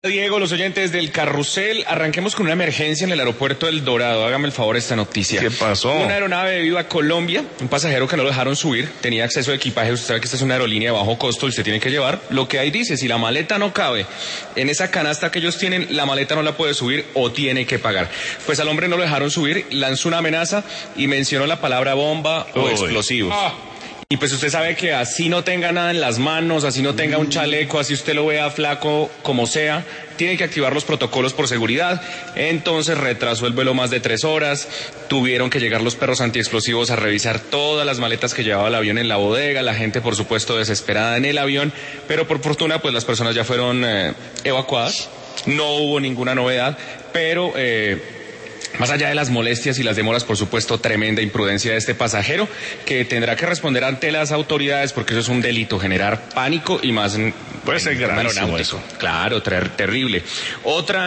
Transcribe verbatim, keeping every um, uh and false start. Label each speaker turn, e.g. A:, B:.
A: Diego, los oyentes del Carrusel, arranquemos con una emergencia en el aeropuerto del Dorado. Hágame el favor esta noticia.
B: ¿Qué pasó?
A: Una aeronave de Viva Colombia, un pasajero que no lo dejaron subir, tenía acceso de equipaje. Usted sabe que esta es una aerolínea de bajo costo y usted tiene que llevar lo que ahí dice. Si la maleta no cabe en esa canasta que ellos tienen, la maleta no la puede subir o tiene que pagar. Pues al hombre no lo dejaron subir, lanzó una amenaza y mencionó la palabra bomba o
B: Uy.
A: explosivos. Ah. Y pues usted sabe que así no tenga nada en las manos, así no tenga un chaleco, así usted lo vea flaco, como sea, tiene que activar los protocolos por seguridad. Entonces retrasó el vuelo más de tres horas, tuvieron que llegar los perros antiexplosivos a revisar todas las maletas que llevaba el avión en la bodega, la gente por supuesto desesperada en el avión, pero por fortuna pues las personas ya fueron eh, evacuadas, no hubo ninguna novedad, pero... Eh, Más allá de las molestias y las demoras, por supuesto, tremenda imprudencia de este pasajero que tendrá que responder ante las autoridades porque eso es un delito, generar pánico y más...
B: Puede ser gravísimo eso.
A: Claro, ter- terrible. Otra...